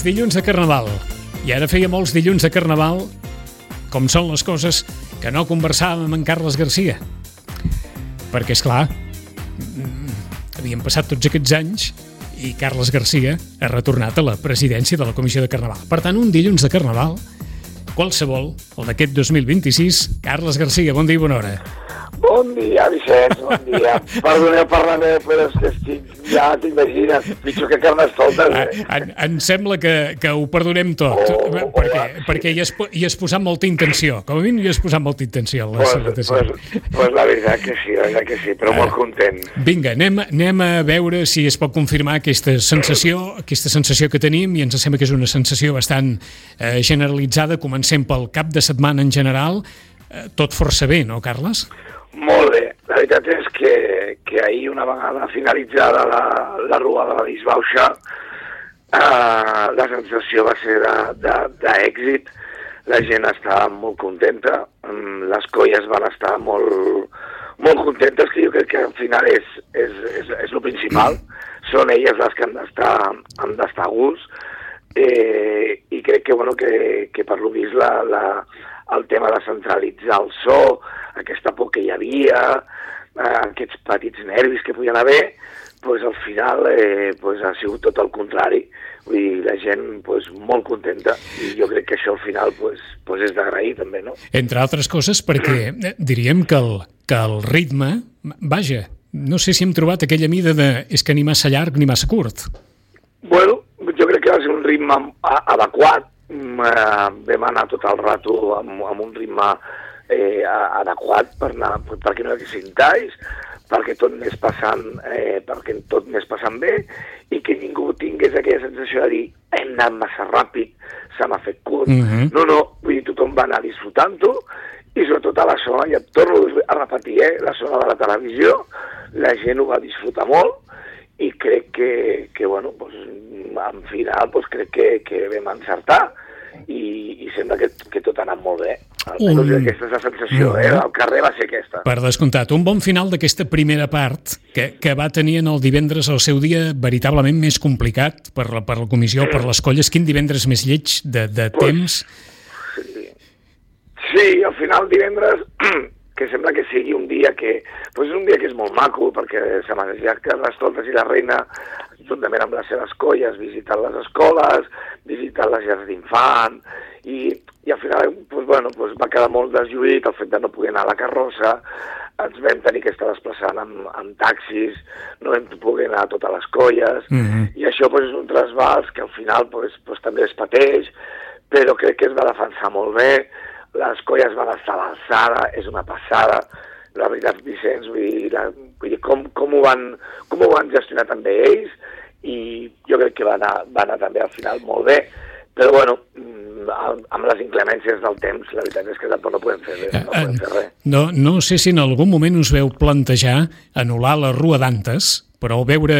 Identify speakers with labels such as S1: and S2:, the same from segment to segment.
S1: dilluns de Carnaval. I ara feia molts dilluns de Carnaval, com són les coses, que no conversàvem amb en Carles Garcia. Perquè, esclar, havien passat tots aquests anys i Carles Garcia ha retornat a la presidència de la Comissió de Carnaval. Per tant, un dilluns de Carnaval, qualsevol, el d'aquest 2026, Carles Garcia, bon dia i bona hora.
S2: Bon dia, Vicenç, bon dia. Perdoneu per la meva, però és que estic, ja t'imagines, pitjor que Carnestoltes.
S1: Em sembla que ho perdonem tot, perquè hi has posat molta intenció. Com a mínim hi has posat molta intenció en la salutació.
S2: Pues la veritat que sí, però molt content.
S1: Vinga, anem a veure si es pot confirmar aquesta sensació que tenim, i ens sembla que és una sensació bastant generalitzada. Comencem pel cap de setmana en general. Tot força bé, no, Carles?
S2: Molt bé. La veritat és que ahir, una vegada finalitzada la rua de la disbauxa, la sensació va ser d'èxit. La gent estava molt contenta, les colles van estar molt contentes, que jo crec que al final és el principal. Són elles les que han d'estar a gust, i crec que per lo vist el tema de centralitzar el so, aquesta por que hi havia, aquests petits nervis que podien haver, al final ha sigut tot el contrari. Vull dir, la gent molt contenta, i jo crec que això al final és d'agrair també, no?
S1: Entre altres coses perquè diríem que el ritme, vaja, no sé si hem trobat aquella mida és que ni massa llarg ni massa curt.
S2: Bueno, jo crec que va ser un ritme adequat. Vam anar tot el rato amb un ritme adequat perquè no hi haguessin talls, perquè tot anés passant bé, i que ningú tingués aquella sensació de dir hem anat massa ràpid, se m'ha fet curt. No, vull dir, tothom va anar disfrutant-ho, i sobretot a la zona, ja torno a repetir, la zona de la televisió, la gent ho va disfrutar molt, i crec que en final, crec que vam encertar, i sembla que tot ha anat molt bé. Aquesta és la sensació, el carrer va ser aquesta.
S1: Per descomptat, un bon final d'aquesta primera part que va tenir en el divendres el seu dia veritablement més complicat per la comissió, per les colles. Quin divendres més lleig de temps?
S2: Sí, al final divendres, que sembla que sigui un dia que és molt maco, perquè se m'ha desitjat que Carnestoltes i la Reina, juntament amb les seves colles, visitant les escoles, visitant les llars d'infant, i al final va quedar molt deslluït el fet de no poder anar a la carrossa. Ens vam tenir que estar desplaçant amb taxis, no vam poder anar a totes les colles, i això és un trasbals que al final també es pateix, però crec que es va defensar molt bé. Les colles van estar a l'alçada, és una passada. La veritat, Vicenç, vull dir, com ho van gestionar també ells, i jo crec que va anar també al final molt bé. Però amb les inclemències del temps, la veritat és que tampoc no podem fer res.
S1: No sé si en algun moment us veu plantejar anul·lar la Rua d'Antes, però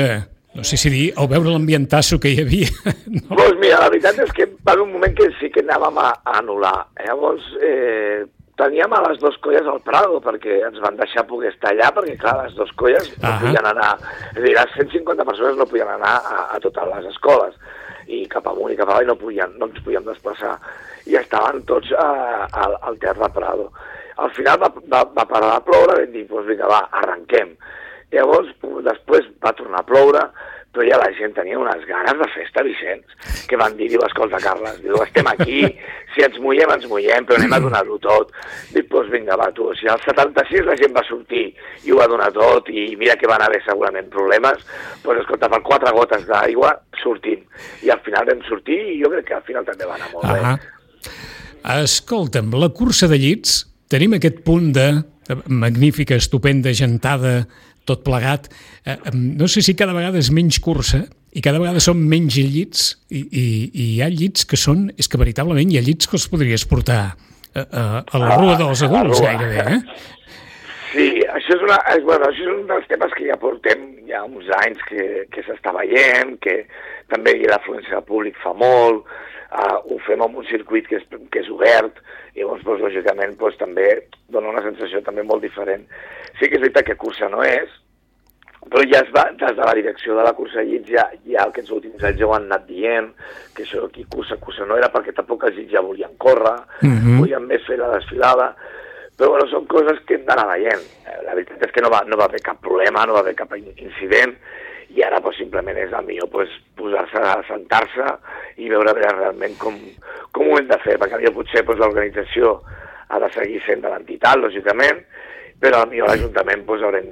S1: au veure l'ambientasso que hi havia.
S2: No? Doncs mira, la veritat és que va haver un moment que sí que anàvem a anul·lar. Llavors, teníem a les dues colles al Prado, perquè ens van deixar poder estar allà, perquè clar, les dues colles no podien anar, és a dir, les 150 persones no podien anar a totes les escoles, i cap amunt i cap avall no ens podíem desplaçar, i estaven tots al Teatre Prado. Al final va parar de ploure, vam dir, vinga, va, arrenquem. Llavors, després va tornar a ploure, però ja la gent tenia unes ganes de festa, Vicenç, que van dir, escolta, Carles, estem aquí, si ens mullem, però anem a donar-ho tot. Dic, vinga, va, tu, si al 76 la gent va sortir i ho va donar tot, i mira que van haver segurament problemes, escolta, per 4 gotes d'aigua sortim. I al final vam sortir, i jo crec que al final també va anar molt bé.
S1: Escolta'm, la cursa de llits, tenim aquest punt de magnífica, estupenda, gentada, tot plegat. No sé si cada vegada és menys cursa i cada vegada són menys llits, i hi ha llits que són, és que veritablement hi ha llits que els podries portar a la Rua dels Adults gairebé,
S2: Sí, això és un dels temes que ja portem uns anys que s'està veient, que també l'afluència del públic fa molt, ho fem amb un circuit que és obert, i llavors, lògicament, també dona una sensació també molt diferent. Sí que és veritat que cursa no és, Però ja des de la direcció de la cursa de llits ja aquests últims anys ja ho han anat dient, que això aquí cursa no era, perquè tampoc els llits ja volien córrer, volien més fer la desfilada, però bueno, són coses que hem d'anar veient. La veritat és que no va haver cap problema, no va haver cap incident, i ara pues, simplement és el millor pues, posar-se a sentar-se i veure realment com ho hem de fer, perquè potser pues, l'organització ha de seguir sent de l'entitat, lògicament, però potser l'Ajuntament pues, haurem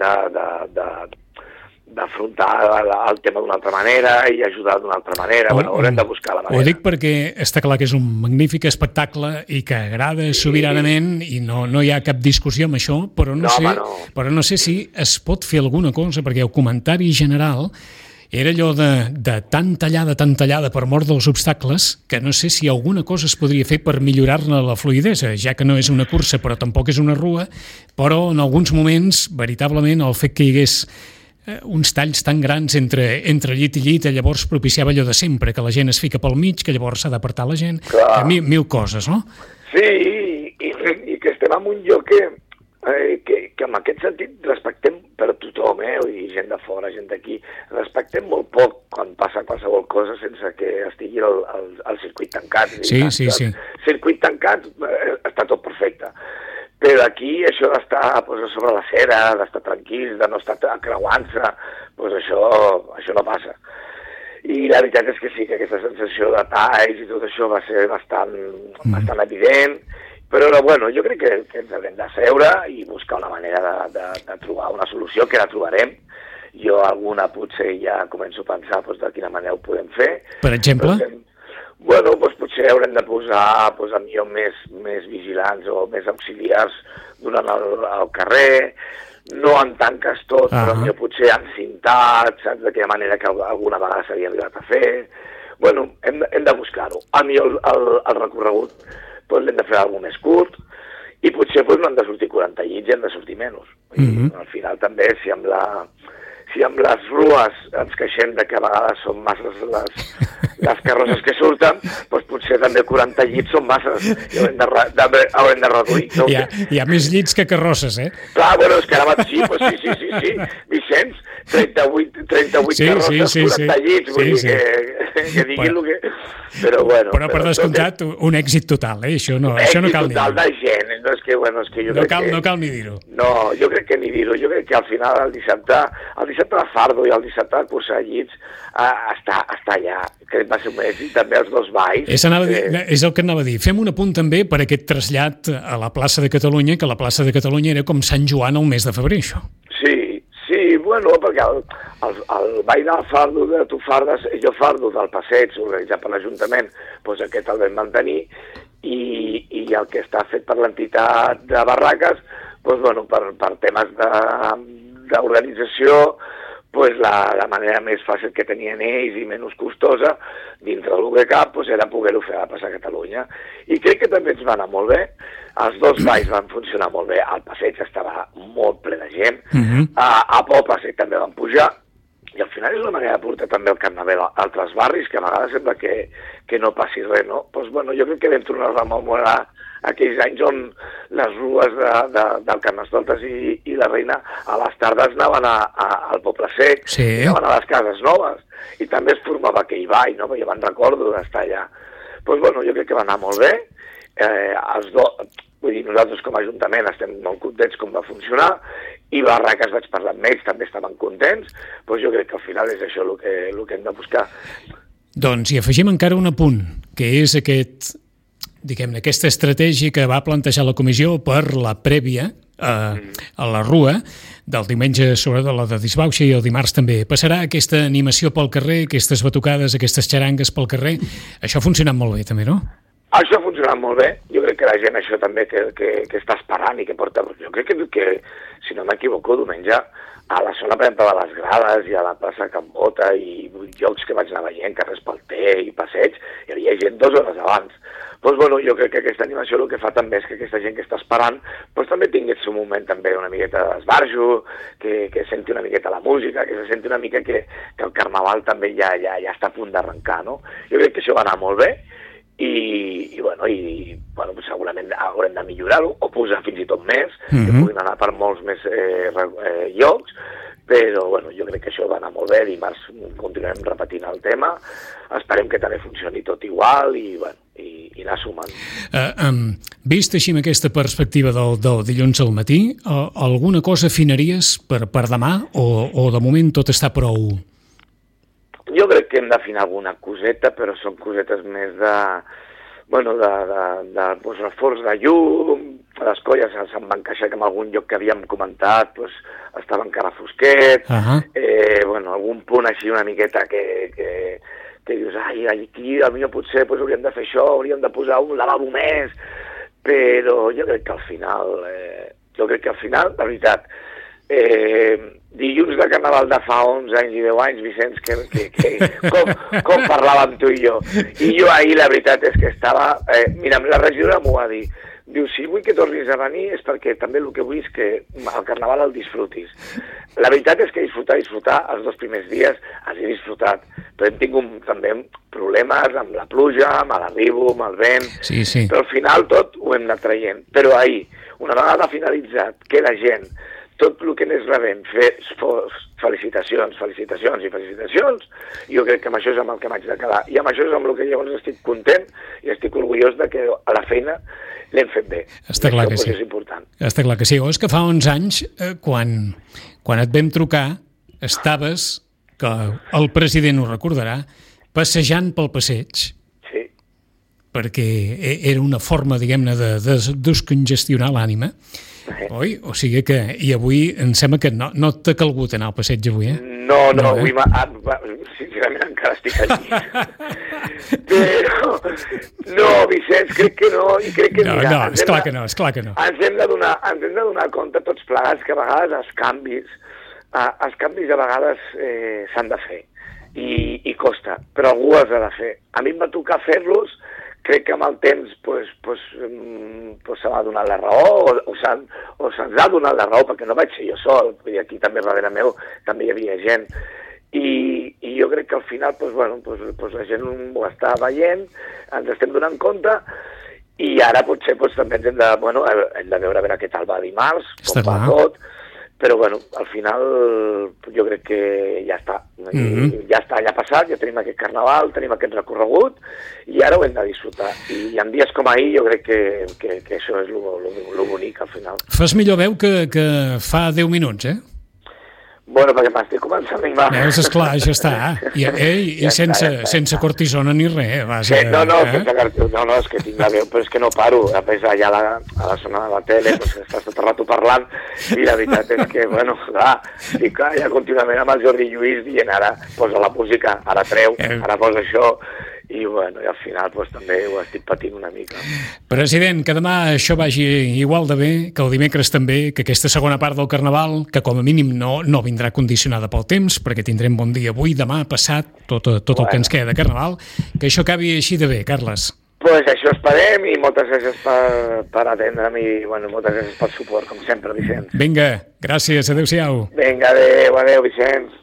S2: d'afrontar el tema d'una altra manera i ajudar d'una altra manera. Haurem de buscar la manera.
S1: Ho dic perquè està clar que és un magnífic espectacle i que agrada sobiranament i no hi ha cap discussió amb això, però no sé si es pot fer alguna cosa, perquè el comentari general era allò de tan tallada per mort dels obstacles, que no sé si alguna cosa es podria fer per millorar-ne la fluïdesa, ja que no és una cursa però tampoc és una rua, però en alguns moments, veritablement, el fet que hi hagués uns talls tan grans entre llit i llit, llavors propiciava allò de sempre, que la gent es fica pel mig, que llavors s'ha d'apartar la gent, mil coses, no?
S2: Sí, i que estem en un lloc que en aquest sentit respectem per tothom, i gent de fora, gent d'aquí, respectem molt poc quan passa qualsevol cosa sense que estigui el circuit tancat.
S1: Sí.
S2: Circuit tancat està tot perfecte. Però aquí això d'estar pues, sobre la cera, d'estar tranquils, de no estar creuant-se, pues, això no passa. I la veritat és que sí, que aquesta sensació de talls i tot això va ser bastant evident, però bueno, jo crec que ens haurem de seure i buscar una manera de trobar una solució, que la trobarem. Jo alguna potser ja començo a pensar pues, de quina manera ho podem fer.
S1: Per exemple?
S2: Bueno, doncs potser haurem de posar millor més vigilants o més auxiliars durant el carrer, no en tanques tot, però millor potser encintats, saps, d'aquella manera que alguna vegada s'havia arribat a fer. Bueno, hem de buscar-ho. A mi el recorregut l'hem de fer alguna més curt i potser no han de sortir 40 llits i han de sortir menys. Al final també, si amb les rues ens queixem de que a vegades són masses les carrosses que surten, doncs potser també 40 llits són masses i haurem de reduir. No?
S1: Hi ha més llits que carrosses,
S2: Clar, bueno, és que ara sí, Vicenç, 38 carrosses, 40 llits, vull dir que diguin el que... Però bueno...
S1: Però per descomptat, un èxit total, això no cal ni dir-ho.
S2: Èxit total de gent, no és que, bueno, és que jo crec que...
S1: No cal ni dir-ho.
S2: No, jo crec que ni dir-ho, jo crec que al final el dissabte de Fardo i el dissabte de cursa de llits està allà, que va ser un èxit, també els dos balls.
S1: És el que anava a dir. Fem un apunt també per aquest trasllat a la plaça de Catalunya, que la plaça de Catalunya era com Sant Joan el mes de febrer, això.
S2: Sí, bueno, perquè el ball del Fardo de Tu Fardes, Jo Fardo del passeig organitzat per l'Ajuntament, doncs aquest el vam mantenir i el que està fet per l'entitat de Barraques, doncs bueno, per temes d'organització, pues la manera més fàcil que tenien ells i menys costosa dintre del UGCAP pues era poder-ho fer a la plaça Catalunya. I crec que també ens va anar molt bé. Els dos balls van funcionar molt bé. El passeig estava molt ple de gent. A Pol Passeig també van pujar. I al final és una manera de portar també el carnaval a altres barris, que a vegades sembla que no passi res, no? Doncs bueno, jo crec que vam tornar a rememorar aquells anys on les rues del Carnestoltes i la Reina a les tardes anaven al Poble Sec, anaven a les Cases Noves, i també es formava aquell ball, no? Jo me'n recordo d'estar allà. Doncs bueno, jo crec que va anar molt bé. Vull dir, nosaltres com a Ajuntament estem molt contents com va funcionar, i Barraques vaig parlar amb ells, també estaven contents, doncs jo crec que al final és això el que hem de buscar.
S1: Doncs hi afegim encara un apunt, que és aquesta estratègia que va plantejar la comissió per la prèvia a la Rua del diumenge, sobretot la de Disbauxa, i el dimarts també. Passarà aquesta animació pel carrer, aquestes batucades, aquestes xarangues pel carrer. Això ha funcionat molt bé també, no?
S2: Això ha funcionat molt bé. Jo crec que la gent això també que està esperant i que porta... Jo crec que si no m'equivoco, diumenge a la zona, per exemple, de les Grades i a la plaça Can Bota i llocs que vaig anar veient, carrers Pelter i passeig, hi havia gent 2 hores abans. Doncs bueno, jo crec que aquesta animació el que fa també és que aquesta gent que està esperant doncs també tingui el seu moment també una miqueta d'esbarjo, que senti una miqueta la música, que se senti una mica que el carnaval també ja està a punt d'arrencar, no? Jo crec que això va anar molt bé i segurament haurem de millorar-ho o posar fins i tot més, que puguin anar per molts més llocs, però bueno, jo crec que això va anar molt bé, dimarts continuem repetint el tema, esperem que també funcioni tot igual i, bueno, i anar sumant.
S1: Vist així amb aquesta perspectiva del dilluns al matí, alguna cosa afinaries per demà o de moment tot està prou?
S2: Jo crec que hem d'afinar alguna coseta, però són cosetes més de reforç de llum, les colles se'n van queixar que en algun lloc que havíem comentat estava encara fosquet, algun punt així una miqueta que dius, aquí potser hauríem de fer això, hauríem de posar un lavabo més, però jo crec que al final, de veritat, dilluns de Carnaval de fa 11 anys i 10 anys, Vicenç, com parlàvem tu i jo. I jo ahir la veritat és que estava... mira, la regidora m'ho va dir. Diu, si vull que tornis a venir és perquè també el que vull és que el Carnaval el disfrutis. La veritat és que disfrutar, els 2 primers dies els he disfrutat, però hem tingut també problemes amb la pluja, amb l'arribo, amb el vent,
S1: sí.
S2: Però al final tot ho hem anat traient. Però ahir, una vegada finalitzat, que la gent, tot el que anés rebent, felicitacions, jo crec que amb això és amb el que m'haig de quedar. I amb això és amb el que llavors estic content i estic orgullós de que a la feina l'hem fet bé.
S1: Està clar que sí.
S2: És important.
S1: Està clar que sí. O és que fa 11 anys, quan et vam trucar, estaves, que el president ho recordarà, passejant pel passeig.
S2: Sí.
S1: Perquè era una forma, diguem-ne, de descongestionar l'ànima. Oi? O sigui que... I avui em sembla que no t'ha calgut anar al passeig avui, eh?
S2: No, avui sincerament encara estic allí. Però, no, Vicenç, crec que no, i crec que...
S1: No, és clar que no.
S2: Ens hem de donar compte tots plegats que a vegades els canvis a vegades s'han de fer, i costa, però algú els ha de fer. A mi em va tocar fer-los, crec que amb el temps se m'ha donat la raó o se'ns ha donat la raó, perquè no vaig ser jo sol, i aquí també darrere meu també hi havia gent, i jo crec que al final la gent ho està veient, ens estem donant compte, i ara potser també hem de veure què tal va dimarts, com va tot, però al final jo crec que ja està, ja ha passat, ja tenim aquest Carnaval, tenim aquest recorregut i ara ho hem de disfrutar, i en dies com ahir jo crec que això és lo bonic al final.
S1: Fas millor veu que fa 10 minuts, eh?
S2: Bueno, perquè m'estic començant a animar.
S1: Veus, esclar, això està. I sense cortisona ni res.
S2: No, és que tinc la veu, però és que no paro. A més, allà a la zona de la tele, estàs tot el rato parlant, i la veritat és que, clar, estic allà contínuament amb el Jordi Lluís dient ara posa la música, ara treu, ara posa això, i al final també ho estic patint una mica.
S1: President, que demà això vagi igual de bé, que el dimecres també, que aquesta segona part del Carnaval, que com a mínim no vindrà condicionada pel temps, perquè tindrem bon dia avui, demà, passat, tot el que ens queda de Carnaval, que això acabi així de bé, Carles.
S2: Pues això esperem, i moltes gràcies per atendre'm i moltes gràcies pel suport, com sempre, Vicenç.
S1: Vinga, gràcies, adéu-siau.
S2: Vinga, adéu, Vicenç.